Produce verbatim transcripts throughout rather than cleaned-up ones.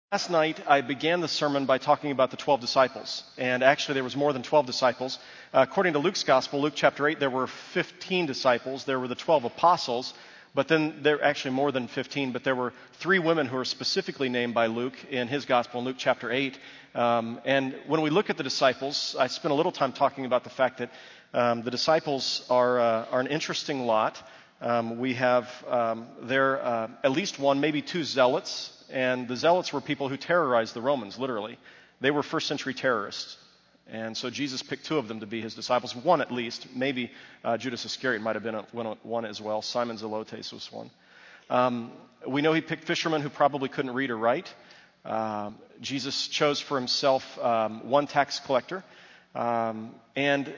Last night, I began the sermon by talking about the twelve disciples. And actually, there was more than twelve disciples. Uh, according to Luke's gospel, Luke chapter eight, there were fifteen disciples. There were the twelve apostles. But then there actually more than fifteen. But there were three women who are specifically named by Luke in his gospel in Luke chapter eight. Um, and when we look at the disciples, I spent a little time talking about the fact that um, the disciples are, uh, are an interesting lot. Um, we have um, there uh, at least one, maybe two zealots. And the zealots were people who terrorized the Romans, literally. They were first century terrorists. And so Jesus picked two of them to be his disciples, one at least. Maybe uh, Judas Iscariot might have been a, one as well. Simon Zelotes was one. Um, we know he picked fishermen who probably couldn't read or write. Uh, Jesus chose for himself um, one tax collector. Um, and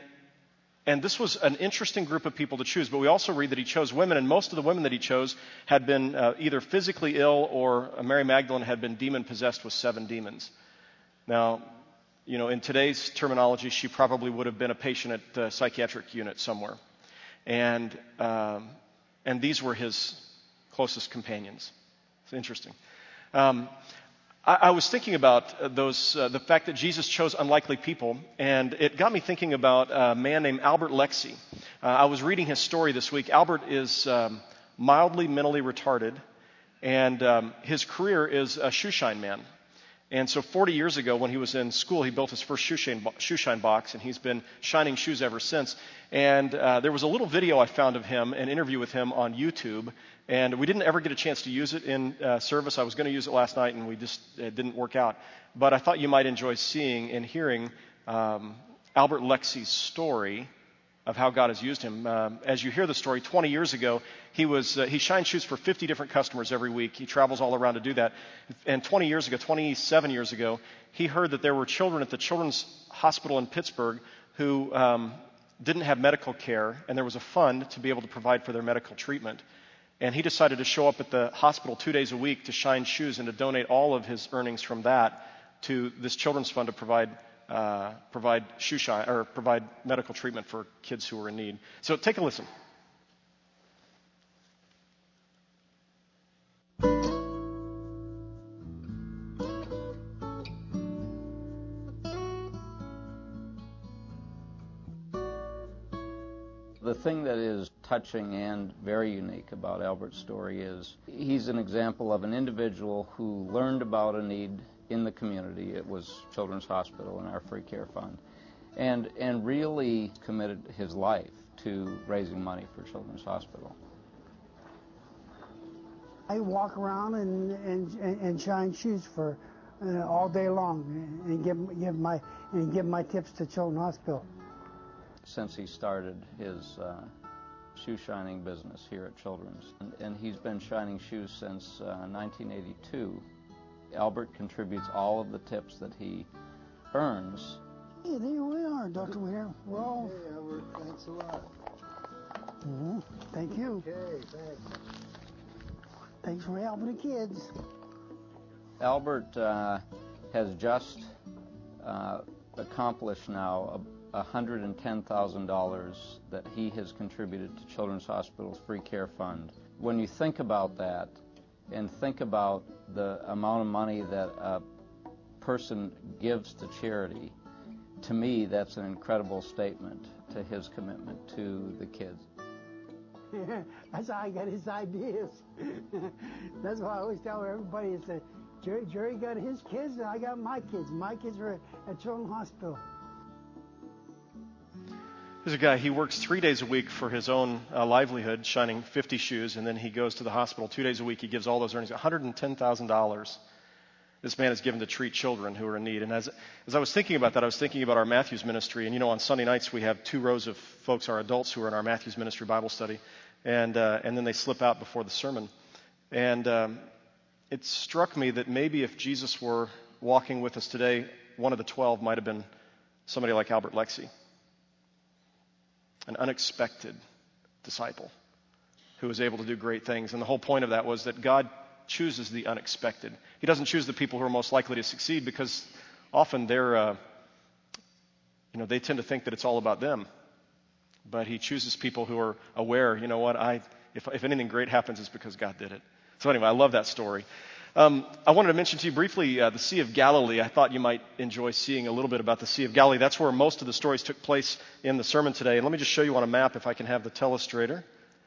And this was an interesting group of people to choose, but we also read that he chose women, and most of the women that he chose had been uh, either physically ill or uh, Mary Magdalene had been demon-possessed with seven demons. Now, you know, in today's terminology, she probably would have been a patient at the psychiatric unit somewhere. And, um, and these were his closest companions. It's interesting. Um, I was thinking about those, uh, the fact that Jesus chose unlikely people, and it got me thinking about a man named Albert Lexie. Uh, I was reading his story this week. Albert is um, mildly mentally retarded, and um, his career is a shoeshine man. And so forty years ago, when he was in school, he built his first shoeshine, bo- shoeshine box, and he's been shining shoes ever since. And uh, there was a little video I found of him, an interview with him on YouTube, and we didn't ever get a chance to use it in uh, service. I was going to use it last night, and we just it didn't work out. But I thought you might enjoy seeing and hearing um, Albert Lexie's story of how God has used him. Um, as you hear the story, twenty years ago, he was uh, he shined shoes for fifty different customers every week. He travels all around to do that. And twenty years ago, twenty-seven years ago, he heard that there were children at the Children's Hospital in Pittsburgh who um, didn't have medical care, and there was a fund to be able to provide for their medical treatment. And he decided to show up at the hospital two days a week to shine shoes and to donate all of his earnings from that to this children's fund to provide uh, provide shoe shine or provide medical treatment for kids who were in need. So take a listen. The thing that is touching and very unique about Albert's story is he's an example of an individual who learned about a need in the community. It was Children's Hospital and our Free Care Fund, and and really committed his life to raising money for Children's Hospital. I walk around and and, and shine shoes for uh, all day long and give give my and give my tips to Children's Hospital. Since he started his uh, shoe shining business here at Children's. And, and he's been shining shoes since uh, nineteen eighty-two. Albert contributes all of the tips that he earns. Hey, there we are, Doctor Weir. We're all... Hey, Albert, thanks a lot. Mm-hmm. Thank you. Okay, thanks. Thanks for helping the kids. Albert uh, has just uh, accomplished now a one hundred ten thousand dollars that he has contributed to Children's Hospital's Free Care Fund. When you think about that and think about the amount of money that a person gives to charity, to me that's an incredible statement to his commitment to the kids. That's how I got his ideas. That's why I always tell everybody is that Jerry, Jerry got his kids and I got my kids. My kids are at Children's Hospital. There's a guy, he works three days a week for his own uh, livelihood, shining fifty shoes, and then he goes to the hospital two days a week. He gives all those earnings, one hundred ten thousand dollars. This man is given to treat children who are in need. And as as I was thinking about that, I was thinking about our Matthews ministry. And, you know, on Sunday nights we have two rows of folks, our adults, who are in our Matthews ministry Bible study. And, uh, and then they slip out before the sermon. And um, it struck me that maybe if Jesus were walking with us today, one of the twelve might have been somebody like Albert Lexie. An unexpected disciple who was able to do great things. And the whole point of that was that God chooses the unexpected. He doesn't choose the people who are most likely to succeed because often they're, uh, you know, they tend to think that it's all about them. But he chooses people who are aware, you know what, I, if, if anything great happens, it's because God did it. So anyway, I love that story. Um, I wanted to mention to you briefly uh, the Sea of Galilee. I thought you might enjoy seeing a little bit about the Sea of Galilee. That's where most of the stories took place in the sermon today. And let me just show you on a map if I can have the telestrator.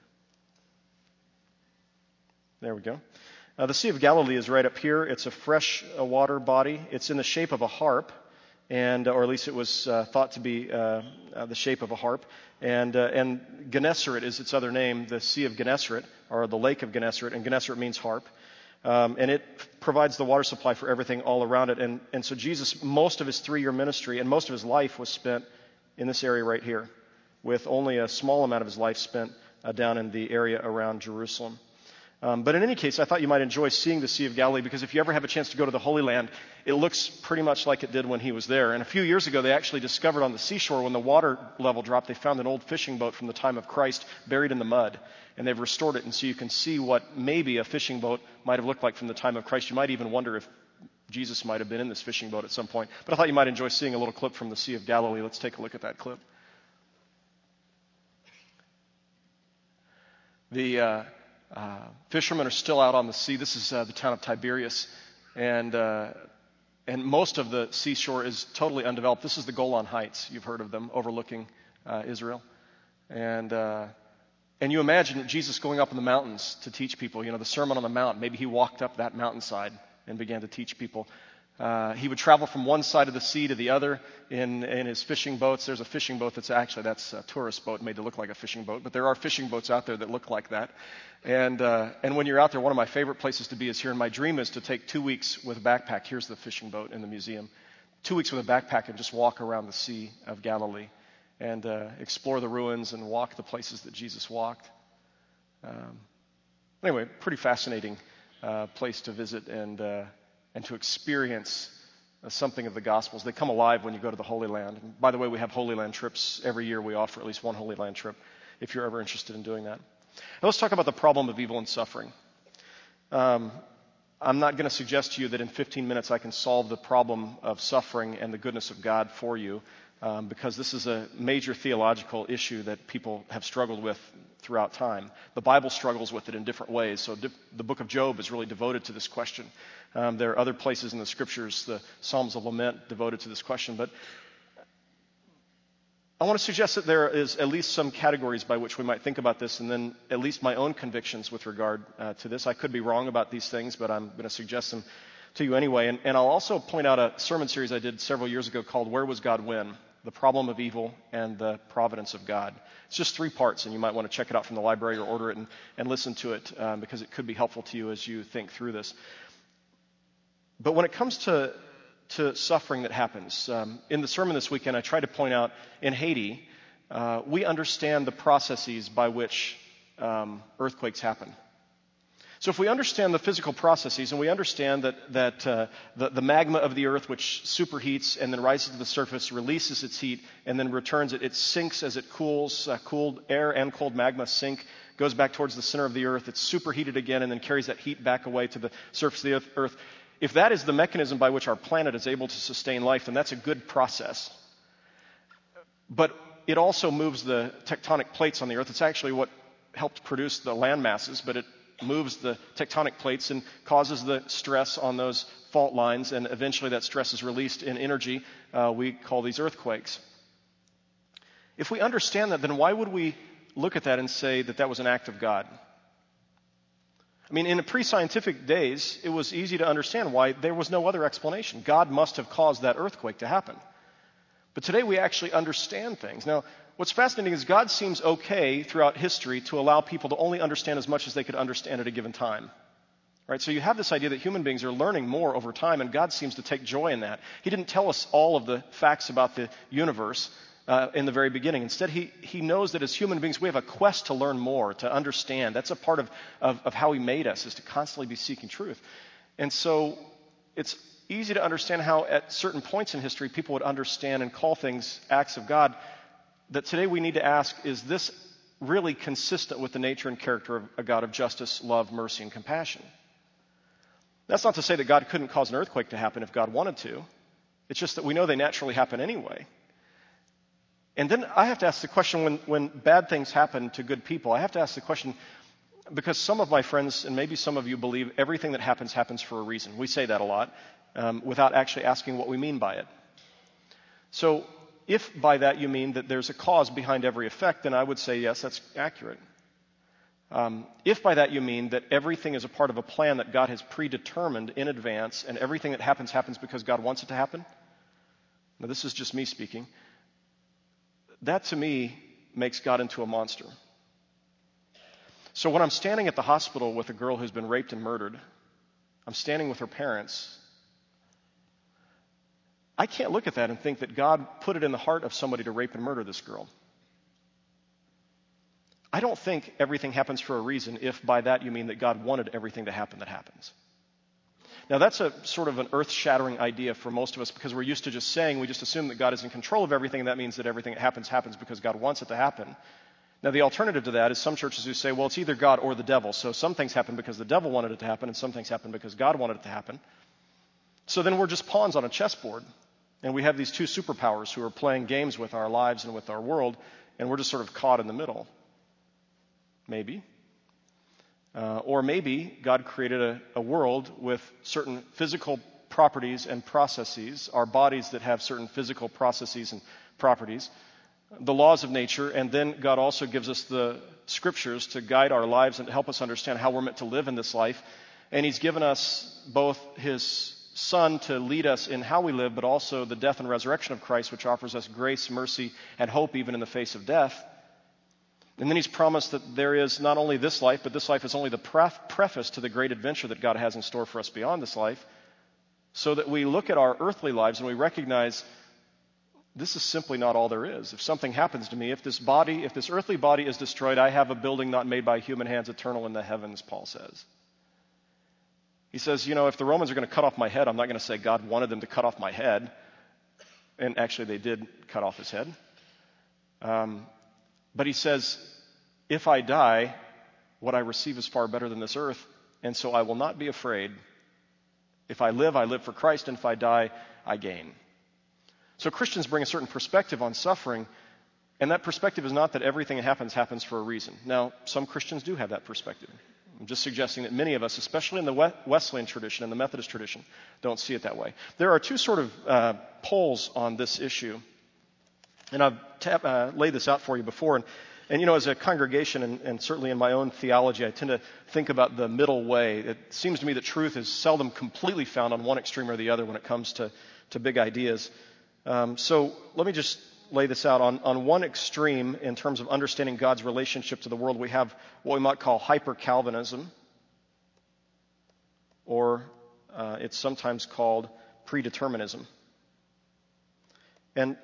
There we go. Uh, the Sea of Galilee is right up here. It's a fresh uh, water body. It's in the shape of a harp, and or at least it was uh, thought to be uh, uh, the shape of a harp. And uh, and Gennesaret is its other name, the Sea of Gennesaret, or the Lake of Gennesaret, and Gennesaret means harp. Um, and it provides the water supply for everything all around it. And, and so Jesus, most of his three-year ministry and most of his life was spent in this area right here, with only a small amount of his life spent uh, down in the area around Jerusalem. Um, but in any case, I thought you might enjoy seeing the Sea of Galilee, because if you ever have a chance to go to the Holy Land, it looks pretty much like it did when he was there. And a few years ago, they actually discovered on the seashore, when the water level dropped, they found an old fishing boat from the time of Christ buried in the mud. And they've restored it, and so you can see what maybe a fishing boat might have looked like from the time of Christ. You might even wonder if Jesus might have been in this fishing boat at some point. But I thought you might enjoy seeing a little clip from the Sea of Galilee. Let's take a look at that clip. The uh, uh, fishermen are still out on the sea. This is uh, the town of Tiberias, and uh, and most of the seashore is totally undeveloped. This is the Golan Heights. You've heard of them, overlooking uh, Israel. And... Uh, And you imagine Jesus going up in the mountains to teach people, you know, the Sermon on the Mount. Maybe he walked up that mountainside and began to teach people. Uh, he would travel from one side of the sea to the other in, in his fishing boats. There's a fishing boat that's actually, that's a tourist boat made to look like a fishing boat. But there are fishing boats out there that look like that. And, uh, and when you're out there, one of my favorite places to be is here. And my dream is to take two weeks with a backpack. Here's the fishing boat in the museum. Two weeks with a backpack and just walk around the Sea of Galilee. And uh, explore the ruins and walk the places that Jesus walked. Um, anyway, pretty fascinating uh, place to visit and uh, and to experience uh, something of the Gospels. They come alive when you go to the Holy Land. And by the way, we have Holy Land trips every year. We offer at least one Holy Land trip if you're ever interested in doing that. Now let's talk about the problem of evil and suffering. Um, I'm not going to suggest to you that in fifteen minutes I can solve the problem of suffering and the goodness of God for you. Um, because this is a major theological issue that people have struggled with throughout time. The Bible struggles with it in different ways. So di- the book of Job is really devoted to this question. Um, there are other places in the scriptures, the Psalms of Lament, devoted to this question. But I want to suggest that there is at least some categories by which we might think about this, and then at least my own convictions with regard uh, to this. I could be wrong about these things, but I'm going to suggest them to you anyway. And, and I'll also point out a sermon series I did several years ago called Where Was God When? The Problem of Evil and the Providence of God. It's just three parts, and you might want to check it out from the library or order it and, and listen to it um, because it could be helpful to you as you think through this. But when it comes to, to suffering that happens, um, in the sermon this weekend, I tried to point out in Haiti, uh, we understand the processes by which um, earthquakes happen. So if we understand the physical processes and we understand that, that uh, the, the magma of the earth, which superheats and then rises to the surface, releases its heat and then returns it, it sinks as it cools, uh, cooled air and cold magma sink, goes back towards the center of the earth, it's superheated again and then carries that heat back away to the surface of the earth. If that is the mechanism by which our planet is able to sustain life, then that's a good process. But it also moves the tectonic plates on the earth. It's actually what helped produce the land masses, but it moves the tectonic plates and causes the stress on those fault lines, and eventually that stress is released in energy. Uh, we call these earthquakes. If we understand that, then why would we look at that and say that that was an act of God? I mean, in the pre-scientific days, it was easy to understand why there was no other explanation. God must have caused that earthquake to happen. But today we actually understand things. Now, what's fascinating is God seems okay throughout history to allow people to only understand as much as they could understand at a given time. Right? So you have this idea that human beings are learning more over time, and God seems to take joy in that. He didn't tell us all of the facts about the universe uh, in the very beginning. Instead, he, he knows that as human beings, we have a quest to learn more, to understand. That's a part of, of, of how he made us, is to constantly be seeking truth. And so it's easy to understand how at certain points in history people would understand and call things acts of God. That today we need to ask, is this really consistent with the nature and character of a God of justice, love, mercy, and compassion? That's not to say that God couldn't cause an earthquake to happen if God wanted to. It's just that we know they naturally happen anyway. And then I have to ask the question, when, when bad things happen to good people, I have to ask the question, Because some of my friends, and maybe some of you, believe everything that happens happens for a reason. We say that a lot um, without actually asking what we mean by it. So if by that you mean that there's a cause behind every effect, then I would say yes, that's accurate. Um, if by that you mean that everything is a part of a plan that God has predetermined in advance and everything that happens happens because God wants it to happen, now this is just me speaking, that to me makes God into a monster. So when I'm standing at the hospital with a girl who's been raped and murdered, I'm standing with her parents, I can't look at that and think that God put it in the heart of somebody to rape and murder this girl. I don't think everything happens for a reason if by that you mean that God wanted everything to happen that happens. Now that's a sort of an earth-shattering idea for most of us because we're used to just saying, we just assume that God is in control of everything, and that means that everything that happens happens because God wants it to happen. Now, the alternative to that is some churches who say, well, it's either God or the devil. So some things happen because the devil wanted it to happen, and some things happen because God wanted it to happen. So then we're just pawns on a chessboard, and we have these two superpowers who are playing games with our lives and with our world, and we're just sort of caught in the middle. Maybe. Uh, or maybe God created a, a world with certain physical properties and processes, our bodies that have certain physical processes and properties, the laws of nature, and then God also gives us the scriptures to guide our lives and to help us understand how we're meant to live in this life. And he's given us both his Son to lead us in how we live, but also the death and resurrection of Christ, which offers us grace, mercy, and hope even in the face of death. And then he's promised that there is not only this life, but this life is only the pref- preface to the great adventure that God has in store for us beyond this life, so that we look at our earthly lives and we recognize this is simply not all there is. If something happens to me, if this body, if this earthly body is destroyed, I have a building not made by human hands, eternal in the heavens, Paul says. He says, you know, if the Romans are going to cut off my head, I'm not going to say God wanted them to cut off my head. And actually they did cut off his head. Um, but he says, if I die, what I receive is far better than this earth, and so I will not be afraid. If I live, I live for Christ, and if I die, I gain. So Christians bring a certain perspective on suffering, and that perspective is not that everything that happens happens for a reason. Now, some Christians do have that perspective. I'm just suggesting that many of us, especially in the Wesleyan tradition and the Methodist tradition, don't see it that way. There are two sort of uh, poles on this issue, and I've tab- uh, laid this out for you before. And, and you know, as a congregation, and, and certainly in my own theology, I tend to think about the middle way. It seems to me that truth is seldom completely found on one extreme or the other when it comes to, to big ideas. Um, so let me just lay this out. On, on one extreme, in terms of understanding God's relationship to the world, we have what we might call hyper-Calvinism, or uh, it's sometimes called predeterminism. And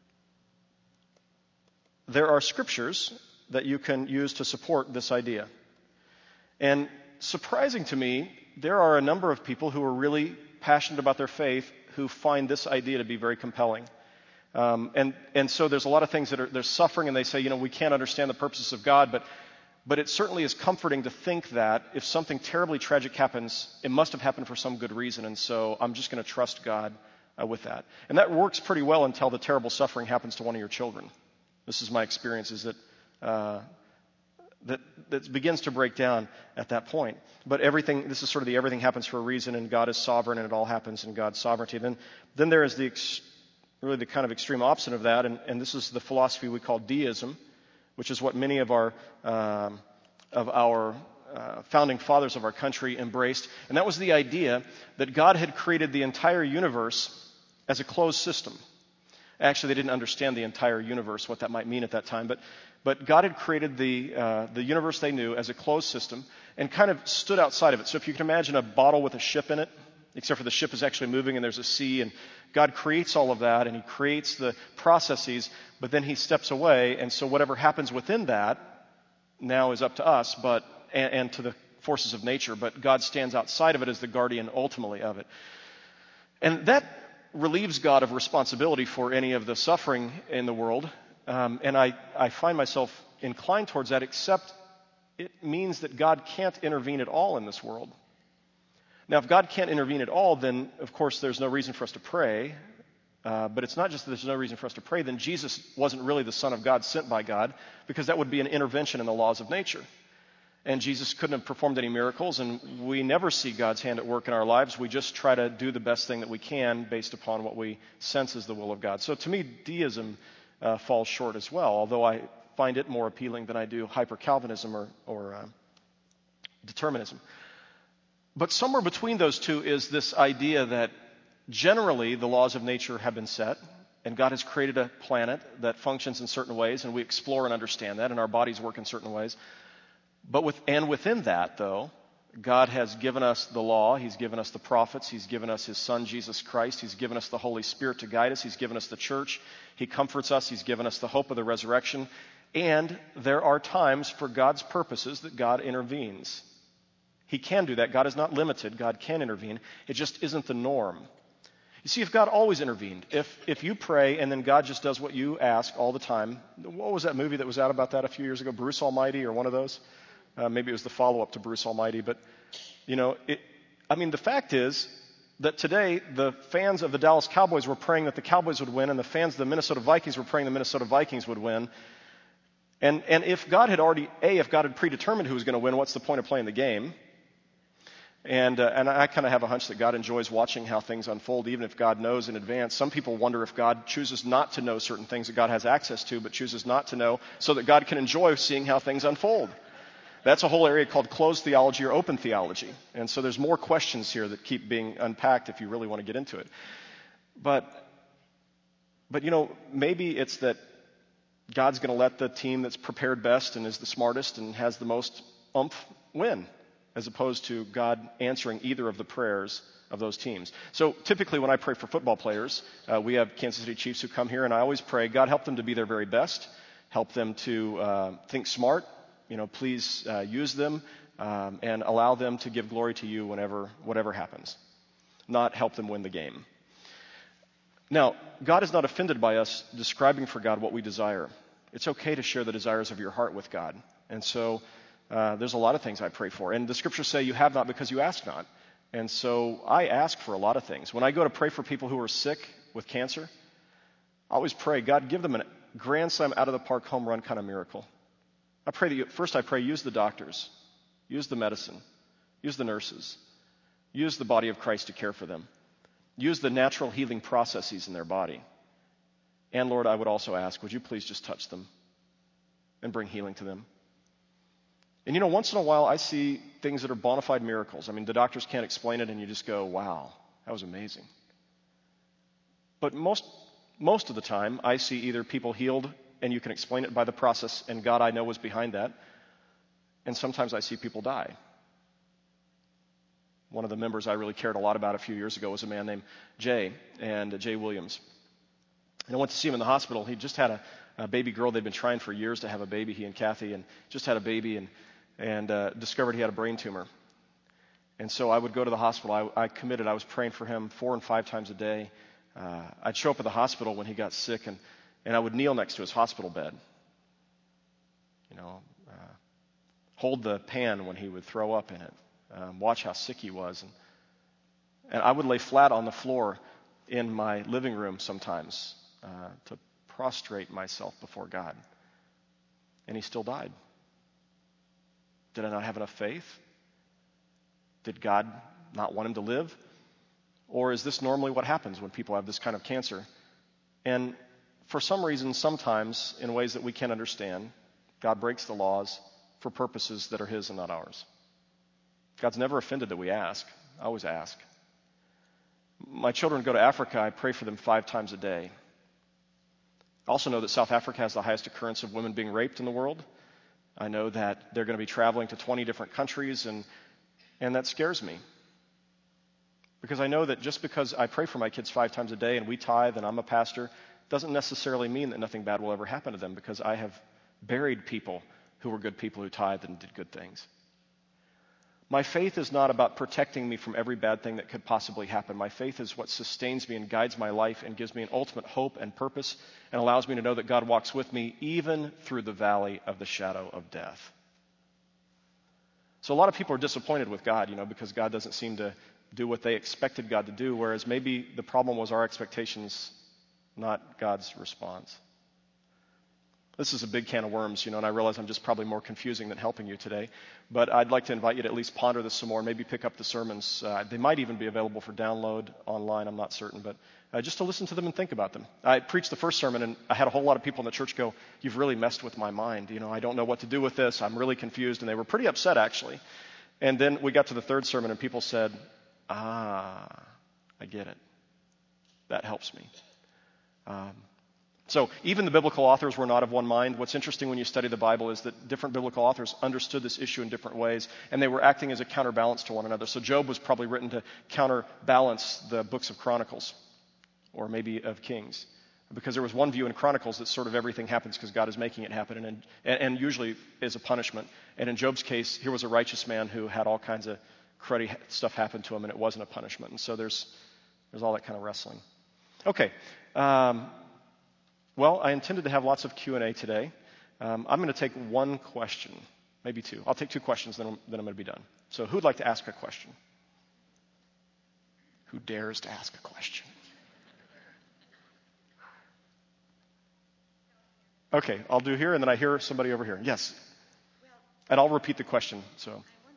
there are scriptures that you can use to support this idea. And surprising to me, there are a number of people who are really passionate about their faith who find this idea to be very compelling. Um, and, and so there's a lot of things that are, there's suffering, and they say, you know, we can't understand the purposes of God, but, but it certainly is comforting to think that if something terribly tragic happens, it must have happened for some good reason, and so I'm just going to trust God uh, with that. And that works pretty well until the terrible suffering happens to one of your children. This is my experience, is that, uh, that that begins to break down at that point. But everything, this is sort of the everything happens for a reason, and God is sovereign, and it all happens in God's sovereignty. Then, then there is the ex- really the kind of extreme opposite of that, and, and this is the philosophy we call deism, which is what many of our um, of our uh, founding fathers of our country embraced. And that was the idea that God had created the entire universe as a closed system. Actually, they didn't understand the entire universe, what that might mean at that time, but but God had created the uh, the universe they knew as a closed system and kind of stood outside of it. So if you can imagine a bottle with a ship in it, except for the ship is actually moving and there's a sea, and God creates all of that, and he creates the processes, but then he steps away, and so whatever happens within that now is up to us, but and, and to the forces of nature, but God stands outside of it as the guardian ultimately of it. And that relieves God of responsibility for any of the suffering in the world, um, and I, I find myself inclined towards that, except it means that God can't intervene at all in this world. Now, if God can't intervene at all, then, of course, there's no reason for us to pray. Uh, but it's not just that there's no reason for us to pray. Then Jesus wasn't really the Son of God sent by God, because that would be an intervention in the laws of nature. and Jesus couldn't have performed any miracles, and we never see God's hand at work in our lives. We just try to do the best thing that we can based upon what we sense is the will of God. So to me, deism uh, falls short as well, although I find it more appealing than I do hyper-Calvinism or, or uh, determinism. But somewhere between those two is this idea that generally the laws of nature have been set, and God has created a planet that functions in certain ways, and we explore and understand that, and our bodies work in certain ways. But with, and within that, though, God has given us the law, He's given us the prophets, He's given us His Son, Jesus Christ, He's given us the Holy Spirit to guide us, He's given us the church, He comforts us, He's given us the hope of the resurrection, and there are times for God's purposes that God intervenes. He can do that. God is not limited. God can intervene. It just isn't the norm. You see, if God always intervened, if if you pray and then God just does what you ask all the time, what was that movie that was out about that a few years ago? Bruce Almighty or one of those? Uh, maybe it was the follow-up to Bruce Almighty. But, you know, it, I mean, the fact is that today the fans of the Dallas Cowboys were praying that the Cowboys would win, and the fans of the Minnesota Vikings were praying the Minnesota Vikings would win. And and if God had already, A, if God had predetermined who was going to win, what's the point of playing the game? And uh, and I kind of have a hunch that God enjoys watching how things unfold, even if God knows in advance. Some people wonder if God chooses not to know certain things that God has access to, but chooses not to know so that God can enjoy seeing how things unfold. That's a whole area called closed theology or open theology. And so there's more questions here that keep being unpacked if you really want to get into it. But, but you know, maybe it's that God's going to let the team that's prepared best and is the smartest and has the most oomph win, as opposed to God answering either of the prayers of those teams. So typically when I pray for football players, uh, we have Kansas City Chiefs who come here, and I always pray, God, help them to be their very best, help them to uh, think smart, you know, please uh, use them um, and allow them to give glory to you whenever, whatever happens, not help them win the game. Now, God is not offended by us describing for God what we desire. It's okay to share the desires of your heart with God. And so uh, there's a lot of things I pray for. And the scriptures say you have not because you ask not. And so I ask for a lot of things. When I go to pray for people who are sick with cancer, I always pray, God, give them a grand slam out of the park home run kind of miracle. I pray that you, first I pray, use the doctors, use the medicine, use the nurses, use the body of Christ to care for them. Use the natural healing processes in their body. And Lord, I would also ask, would you please just touch them and bring healing to them? And you know, once in a while I see things that are bona fide miracles. I mean, the doctors can't explain it and you just go, wow, that was amazing. But most, most of the time I see either people healed and you can explain it by the process and God I know was behind that. And sometimes I see people die. One of the members I really cared a lot about a few years ago was a man named Jay, and Jay Williams. And I went to see him in the hospital. He just had a, a baby girl. They'd been trying for years to have a baby, he and Kathy, and just had a baby and, and uh, discovered he had a brain tumor. And so I would go to the hospital. I, I committed. I was praying for him four and five times a day. Uh, I'd show up at the hospital when he got sick, and, and I would kneel next to his hospital bed. You know, uh, hold the pan when he would throw up in it. Um, watch how sick he was. And, and I would lay flat on the floor in my living room sometimes uh, to prostrate myself before God. And he still died. Did I not have enough faith? Did God not want him to live? Or is this normally what happens when people have this kind of cancer? And for some reason, sometimes, in ways that we can't understand, God breaks the laws for purposes that are his and not ours. God's never offended that we ask. I always ask. My children go to Africa. I pray for them five times a day. I also know that South Africa has the highest occurrence of women being raped in the world. I know that they're going to be traveling to twenty different countries, and, and that scares me. Because I know that just because I pray for my kids five times a day and we tithe and I'm a pastor, doesn't necessarily mean that nothing bad will ever happen to them, because I have buried people who were good people who tithed and did good things. My faith is not about protecting me from every bad thing that could possibly happen. My faith is what sustains me and guides my life and gives me an ultimate hope and purpose and allows me to know that God walks with me even through the valley of the shadow of death. So a lot of people are disappointed with God, you know, because God doesn't seem to do what they expected God to do, whereas maybe the problem was our expectations, not God's response. This is a big can of worms, you know, and I realize I'm just probably more confusing than helping you today. But I'd like to invite you to at least ponder this some more and maybe pick up the sermons. Uh, they might even be available for download online, I'm not certain, but uh, just to listen to them and think about them. I preached the first sermon, and I had a whole lot of people in the church go, "You've really messed with my mind. You know, I don't know what to do with this. I'm really confused." And they were pretty upset, actually. And then we got to the third sermon, and people said, "Ah, I get it. That helps me." Um, So even the biblical authors were not of one mind. What's interesting when you study the Bible is that different biblical authors understood this issue in different ways, and they were acting as a counterbalance to one another. So Job was probably written to counterbalance the books of Chronicles, or maybe of Kings, because there was one view in Chronicles that sort of everything happens because God is making it happen, and, and, and usually is a punishment. And in Job's case, here was a righteous man who had all kinds of cruddy stuff happen to him, and it wasn't a punishment. And so there's there's all that kind of wrestling. Okay. Um, Well, I intended to have lots of Q and A today. Um, I'm going to take one question, maybe two. I'll take two questions, then I'm, then I'm going to be done. So who'd like to ask a question? Who dares to ask a question? Okay, I'll do here, and then I hear somebody over here. Yes. And I'll repeat the question. So.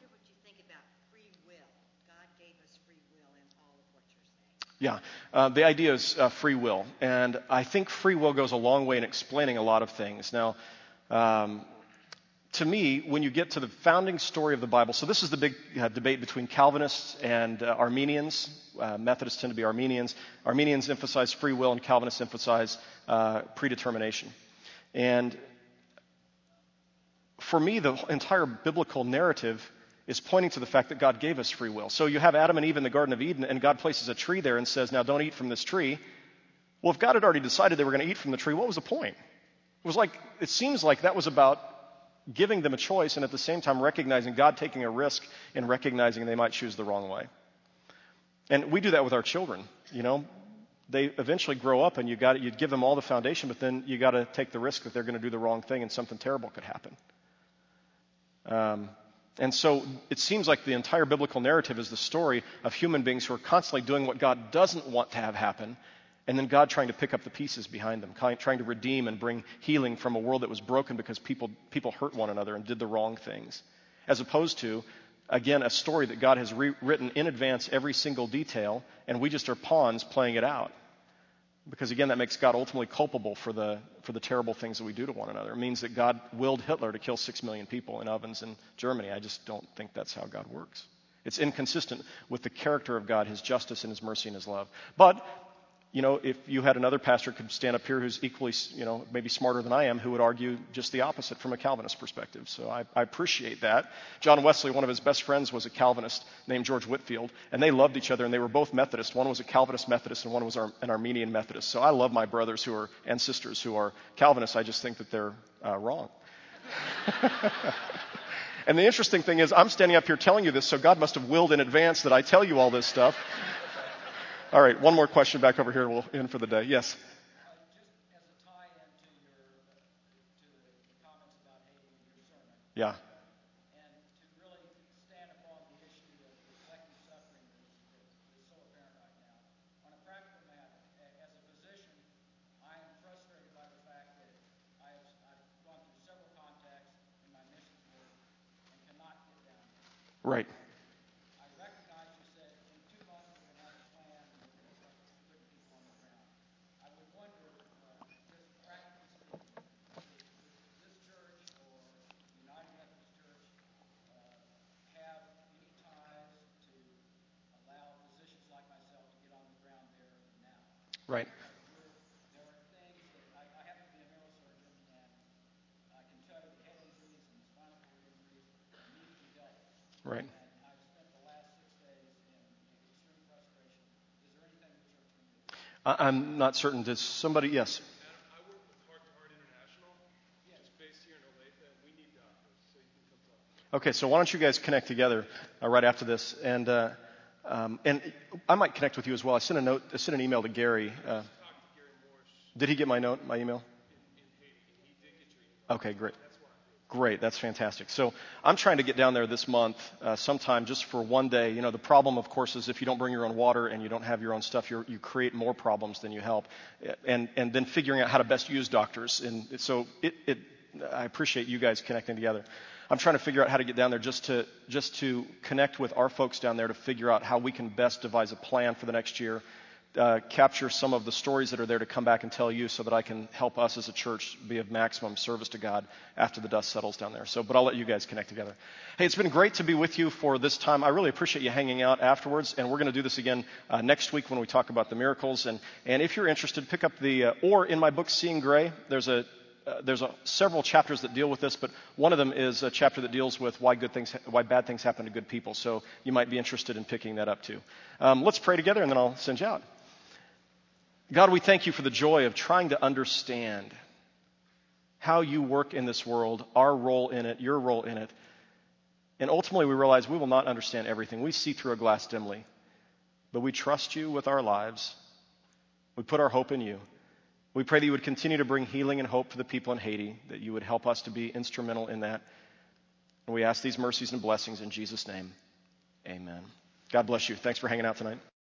Yeah, uh, the idea is uh, free will, and I think free will goes a long way in explaining a lot of things. Now, um, to me, when you get to the founding story of the Bible, so this is the big uh, debate between Calvinists and uh, Arminians. Uh, Methodists tend to be Arminians. Arminians emphasize free will, and Calvinists emphasize uh, predetermination. And for me, the entire biblical narrative is pointing to the fact that God gave us free will. So you have Adam and Eve in the Garden of Eden, and God places a tree there and says, "Now don't eat from this tree." Well, if God had already decided they were going to eat from the tree, what was the point? It was like, it seems like that was about giving them a choice and at the same time recognizing God taking a risk and recognizing they might choose the wrong way. And we do that with our children, you know. They eventually grow up and you got you give them all the foundation, but then you got to take the risk that they're going to do the wrong thing and something terrible could happen. Um, and so it seems like the entire biblical narrative is the story of human beings who are constantly doing what God doesn't want to have happen, and then God trying to pick up the pieces behind them, trying to redeem and bring healing from a world that was broken because people people hurt one another and did the wrong things. As opposed to, again, a story that God has rewritten in advance every single detail, and we just are pawns playing it out. Because again, that makes God ultimately culpable for the for the terrible things that we do to one another. It means that God willed Hitler to kill six million people in ovens in Germany. I just don't think that's how God works. It's inconsistent with the character of God, His justice and His mercy and His love. But, you know, if you had another pastor could stand up here who's equally, you know, maybe smarter than I am, who would argue just the opposite from a Calvinist perspective. So I, I appreciate that. John Wesley, one of his best friends, was a Calvinist named George Whitefield, and they loved each other, and they were both Methodist. One was a Calvinist Methodist, and one was an Armenian Methodist. So I love my brothers who are and sisters who are Calvinists. I just think that they're uh, wrong. And the interesting thing is, I'm standing up here telling you this, so God must have willed in advance that I tell you all this stuff. All right, one more question back over here. We'll end for the day. Yes? Uh, just as a tie-in to your to the comments about hating in your sermon. Yeah. And to really stand upon the issue of the collective suffering that is, that is so apparent right now. On a practical matter, as a physician, I am frustrated by the fact that I have, I've gone through several contacts in my mission work and cannot get down there. Right. I recognize you said in two months we're going to have a plan and we're going to start putting people on the ground. I would wonder, uh, just practically speaking, does, does this church or United Methodist Church uh, have any ties to allow physicians like myself to get on the ground there now? Right. We're, there are things that I, I happen to be a neurosurgeon, and I can tell you head injuries and spinal cord injuries need to be dealt with. Right. And I've spent the last six days in extreme frustration. Is there anything the church can do? I, I'm not certain. Does somebody? Yes. Adam, I work with Heart to Heart International. It's based here in Olathe, and we need doctors, so you can come talk. Okay, so why don't you guys connect together uh, right after this, and uh, um, and I might connect with you as well. I sent a note, I sent an email to Gary. Uh, Talk to Gary Morris did he get my note, my email? in, in Haiti, and he did get your email. Okay, great. That's why I'm Great, that's fantastic. So I'm trying to get down there this month uh, sometime just for one day. You know, the problem, of course, is if you don't bring your own water and you don't have your own stuff, you're, you create more problems than you help. And and then figuring out how to best use doctors. And so it, it I appreciate you guys connecting together. I'm trying to figure out how to get down there just to just to connect with our folks down there to figure out how we can best devise a plan for the next year. Uh, capture some of the stories that are there to come back and tell you so that I can help us as a church be of maximum service to God after the dust settles down there. So, but I'll let you guys connect together. Hey, it's been great to be with you for this time. I really appreciate you hanging out afterwards, and we're going to do this again uh, next week when we talk about the miracles. And, and if you're interested, pick up the, uh, or in my book, Seeing Gray, there's a Uh, there's a, several chapters that deal with this, but one of them is a chapter that deals with why good things, why bad things happen to good people. So you might be interested in picking that up too. Um, let's pray together, and then I'll send you out. God, we thank you for the joy of trying to understand how you work in this world, our role in it, your role in it. And ultimately, we realize we will not understand everything. We see through a glass dimly, but we trust you with our lives. We put our hope in you. We pray that you would continue to bring healing and hope to the people in Haiti, that you would help us to be instrumental in that. And we ask these mercies and blessings in Jesus' name. Amen. God bless you. Thanks for hanging out tonight.